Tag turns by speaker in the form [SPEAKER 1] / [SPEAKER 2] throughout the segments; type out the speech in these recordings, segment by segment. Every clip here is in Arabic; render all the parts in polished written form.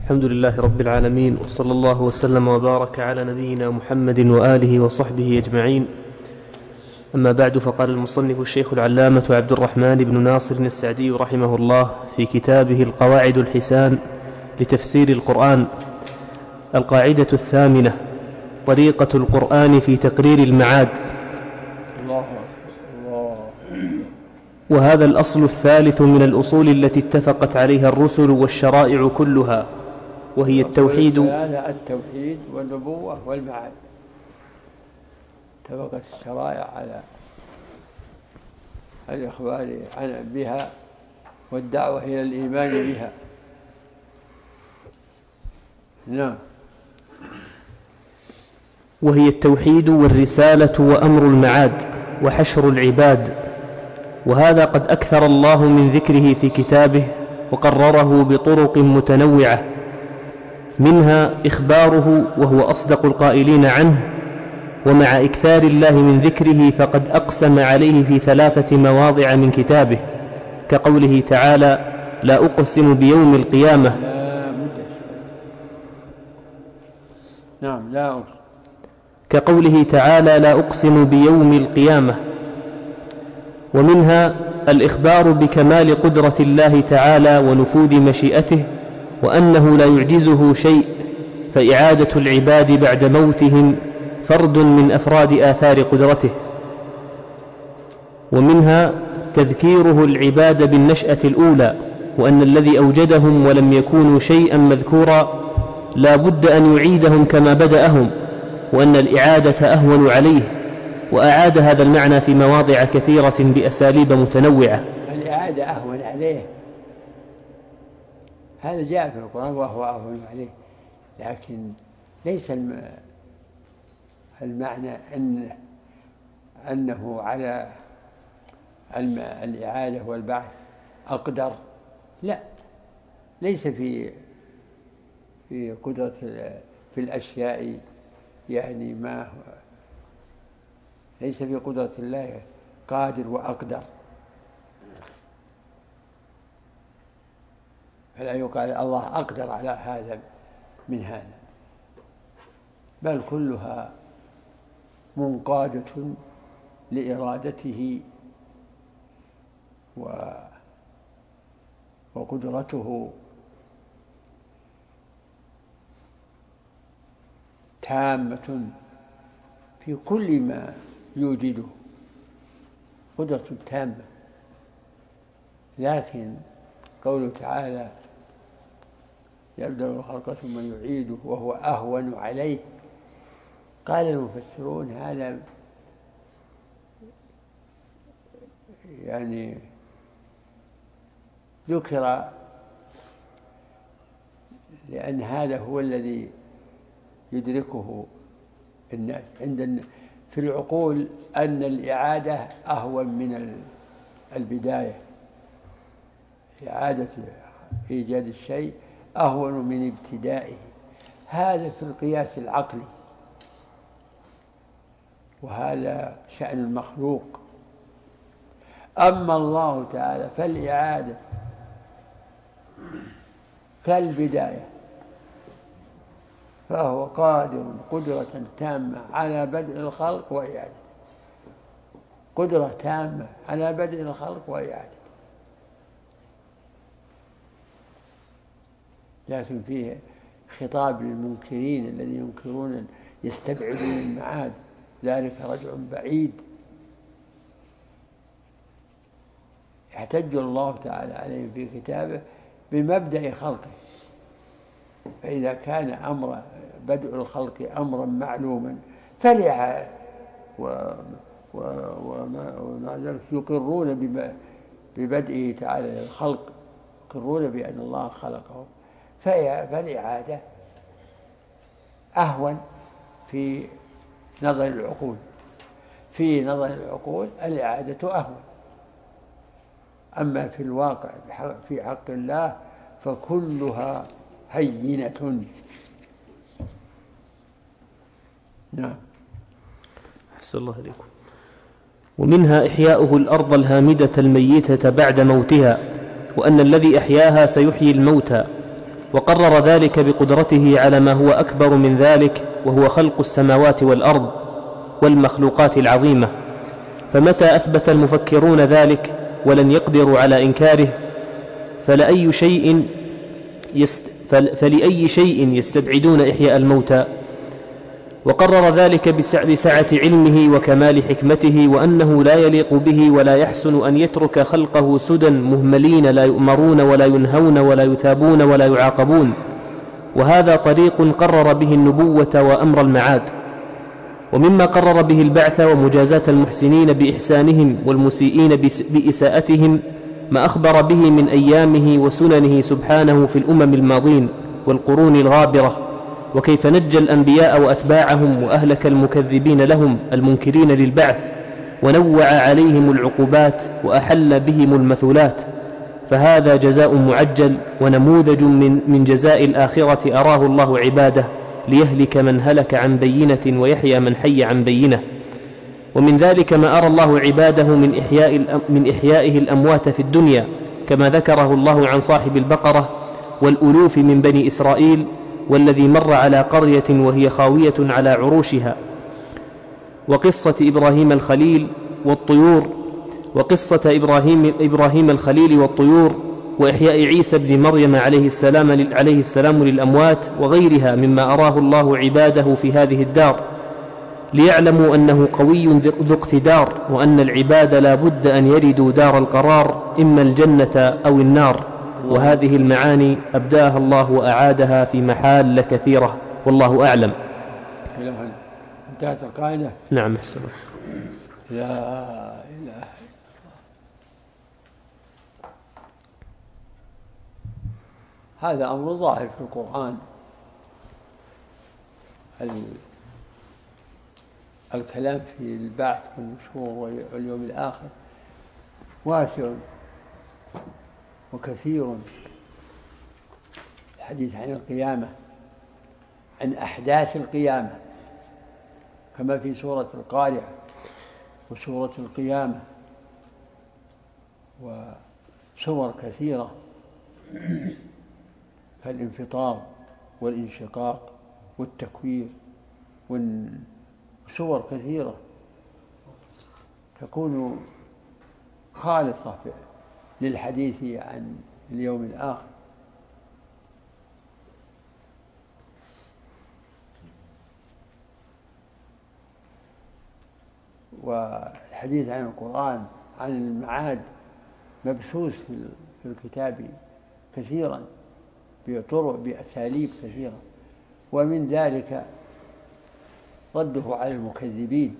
[SPEAKER 1] الحمد لله رب العالمين، وصلى الله وسلم وبارك على نبينا محمد وآله وصحبه أجمعين. أما بعد، فقال المصنف الشيخ العلامة عبد الرحمن بن ناصر السعدي رحمه الله في كتابه القواعد الحسان لتفسير القرآن: القاعدة 8: طريقة القرآن في تقرير المعاد. الله. وهذا الأصل الثالث من الأصول التي اتفقت عليها الرسل والشرائع كلها، وهي التوحيد.
[SPEAKER 2] التوحيد والنبوة والمعاد. اتفقت الشرائع على الإخبار بها والدعوة إلى الإيمان بها. نعم.
[SPEAKER 1] وهي التوحيد والرسالة وأمر المعاد وحشر العباد، وهذا قد أكثر الله من ذكره في كتابه وقرره بطرق متنوعة، منها إخباره وهو أصدق القائلين عنه، ومع إكثار الله من ذكره فقد أقسم عليه في 3 مواضع من كتابه، كقوله تعالى: لا أقسم بيوم القيامة.
[SPEAKER 2] نعم. لا.
[SPEAKER 1] كقوله تعالى: لا أقسم بيوم القيامة. ومنها الإخبار بكمال قدرة الله تعالى ونفوذ مشيئته، وأنه لا يعجزه شيء، فإعادة العباد بعد موتهم فرد من أفراد آثار قدرته. ومنها تذكيره العباد بالنشأة الأولى، وأن الذي أوجدهم ولم يكونوا شيئا مذكورا لا بد أن يعيدهم كما بدأهم، وأن الإعادة أهون عليه، وأعاد هذا المعنى في مواضع كثيرة بأساليب متنوعة.
[SPEAKER 2] الإعادة أهون عليه، هذا جاء في القرآن وهو أهون عليه، لكن ليس المعنى أنه على الإعادة والبعث أقدر، لا، ليس في قدرة في الأشياء، يعني ما ليس في قدرة الله قادر وأقدر، فلا يقال الله أقدر على هذا من هذا، بل كلها منقادة لإرادته وقدرته تامة في كل ما يوجده، قدرة تامة. لكن قوله تعالى: يبدأ الخلق ثم يعيده وهو أهون عليه، قال المفسرون هذا يعني ذكر لأن هذا هو الذي يدركه الناس في العقول، أن الإعادة أهون من البداية، إعادة إيجاد الشيء أهون من ابتدائه، هذا في القياس العقلي، وهذا شأن المخلوق. أما الله تعالى فالإعادة كالبداية، فهو قادر قدرة تامة على بدء الخلق وإعادته، قدرة تامة على بدء الخلق وإعادته. لكن فيه خطاب للمنكرين الذين ينكرون يستبعدون المعاد، ذلك رجع بعيد. يحتج الله تعالى عليه في كتابه بمبدأ خلقه، فإذا كان أمر بدء الخلق أمرا معلوما فليعاد، ومع ذلك يقرون ببدئه تعالى للخلق، يقرون بأن الله خلقه، فالإعادة أهون في نظر العقول، في نظر العقول الإعادة أهون. أما في الواقع في حق الله فكلها هينة. نعم.
[SPEAKER 1] أحسن الله عليكم. ومنها إحياؤه الأرض الهامدة الميتة بعد موتها، وأن الذي أحياها سيحيي الموتى، وقرر ذلك بقدرته على ما هو أكبر من ذلك، وهو خلق السماوات والأرض والمخلوقات العظيمة. فمتى أثبت المفكرون ذلك ولن يقدروا على إنكاره، فلأي شيء يستبعدون إحياء الموتى. وقرر ذلك بسعة علمه وكمال حكمته، وأنه لا يليق به ولا يحسن أن يترك خلقه سدى مهملين لا يؤمرون ولا ينهون ولا يثابون ولا يعاقبون. وهذا طريق قرر به النبوة وأمر المعاد. ومما قرر به البعث ومجازاة المحسنين بإحسانهم والمسيئين بإساءتهم ما أخبر به من أيامه وسننه سبحانه في الأمم الماضين والقرون الغابرة، وكيف نجى الأنبياء وأتباعهم وأهلك المكذبين لهم المنكرين للبعث، ونوع عليهم العقوبات وأحل بهم المثلات. فهذا جزاء معجل ونموذج من جزاء الآخرة أراه الله عباده، ليهلك من هلك عن بينة ويحيى من حي عن بينة. ومن ذلك ما أرى الله عباده من إحيائه الأموات في الدنيا، كما ذكره الله عن صاحب البقرة والألوف من بني إسرائيل، والذي مر على قرية وهي خاوية على عروشها، وقصة إبراهيم الخليل والطيور، وإحياء عيسى بن مريم عليه السلام للأموات، وغيرها مما أراه الله عباده في هذه الدار، ليعلموا أنه قوي ذو اقتدار، وأن العباد لا بد أن يردوا دار القرار، إما الجنة أو النار. وهذه المعاني أبداها الله وأعادها في محال كثيرة، والله أعلم.
[SPEAKER 2] انتهت القاعدة.
[SPEAKER 1] نعم أحسن.
[SPEAKER 2] لا إله. هذا أمر ظاهر في القرآن. الكلام في البعث والنشور واليوم الآخر واسع وكثير. الحديث عن القيامة، عن أحداث القيامة، كما في سورة القارعة وسورة القيامة وسور كثيرة كالانفطار والانشقاق والتكوير، وسور كثيرة تكون خالصة للحديث عن اليوم الآخر. والحديث عن القرآن عن المعاد مبثوث في الكتاب كثيرا بطرق بأساليب كثيرة، ومن ذلك رده على المكذبين،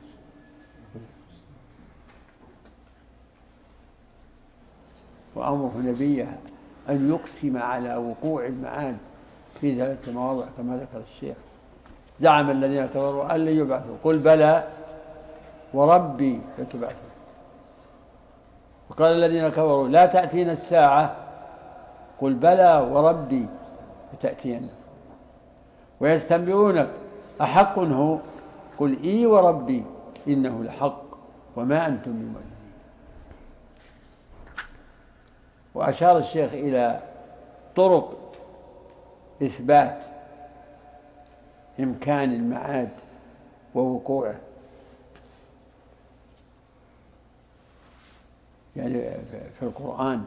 [SPEAKER 2] وأمره نبيه أن يقسم على وقوع المعاد في 3 مواضع كما ذكر الشيخ. زعم الذين كفروا أن لن يبعثوا، قل بلى وربي لتبعثوا. وقال الذين كفروا لا تأتينا الساعة، قل بلى وربي لتأتينا. ويستنبئونك أحق هو، قل إي وربي إنه لحق وما أنتم بمؤمنين. وأشار الشيخ إلى طرق إثبات إمكان المعاد ووقوعه، يعني في القرآن،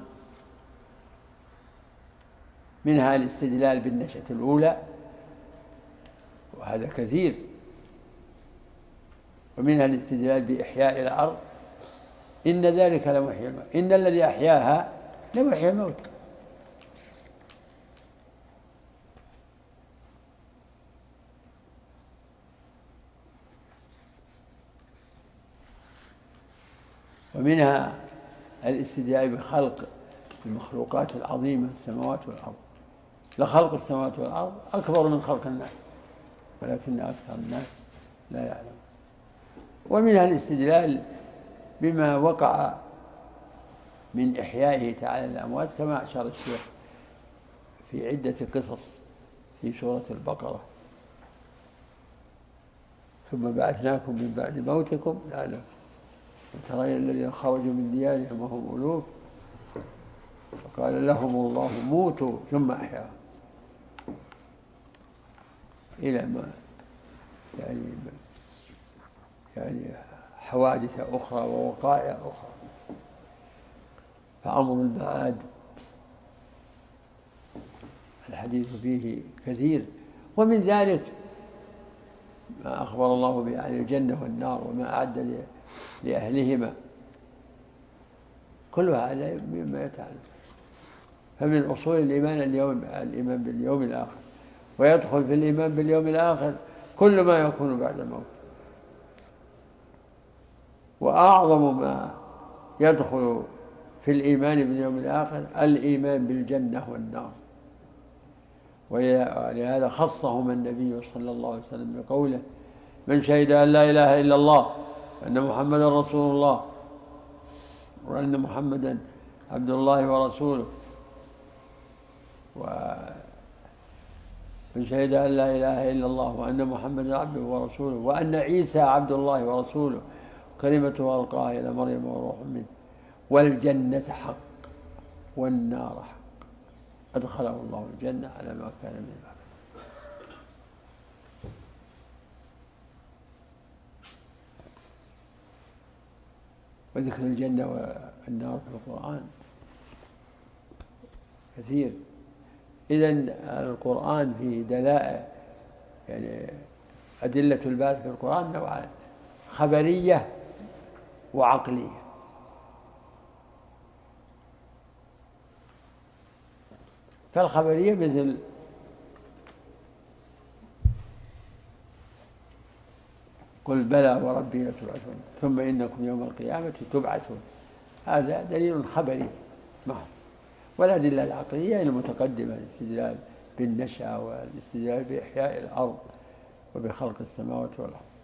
[SPEAKER 2] منها الاستدلال بالنشأة الأولى، وهذا كثير، ومنها الاستدلال بإحياء الأرض، إن ذلك لمحيي الموت، إن الذي أحياها لمحيي الموت. ومنها الاستدلال بخلق المخلوقات العظيمة السماوات والأرض، لخلق السماوات والأرض أكبر من خلق الناس ولكن أكثر الناس لا يعلم. ومنها الاستدلال بما وقع من إحيائه تعالى الأموات، كما أشار الشيخ في عدة قصص في سورة البقرة: ثم بعثناكم من بعد موتكم لعلكم ترين الذين خرجوا من ديارهم وهم ألوف فقال لهم الله موتوا ثم أحياهم إلى ما يعني يعني حوادث أخرى ووقائع أخرى. فأمر المعاد الحديث فيه كثير، ومن ذلك ما أخبر الله به عن الجنة والنار وما أعد لأهلهما، كل هذا مما يتعلق. فمن أصول الإيمان الإيمان باليوم الآخر، ويدخل في الإيمان باليوم الآخر كل ما يكون بعد الموت. وأعظم ما يدخل في الإيمان باليوم الآخر الإيمان بالجنة والنار، ولهذا خصهما النبي صلى الله عليه وسلم بقوله: من شهد أن لا إله إلا الله وأن محمدا رسول الله وأن محمدا عبد الله ورسوله، ومن شهد أن لا إله إلا الله وأن محمدا عبده ورسوله وأن عيسى عبد الله ورسوله كلمته ألقاها إلى مريم وروح منه، والجنة حق والنار حق، أدخله الله الجنة على ما كان من العمل. وذكر الجنة والنار في القرآن كثير. إذن القرآن فيه دلائل، يعني أدلة الباث في القرآن نوعان: خبرية وعقلية. فالخبرية مثل قل بلى وربي لتبعثون ثم إنكم يوم القيامة تبعثون، هذا دليل خبري محض. والأدلة العقلية المتقدمة: الاستدلال بالنشأة والاستدلال بإحياء الأرض وبخلق السماوات والأرض.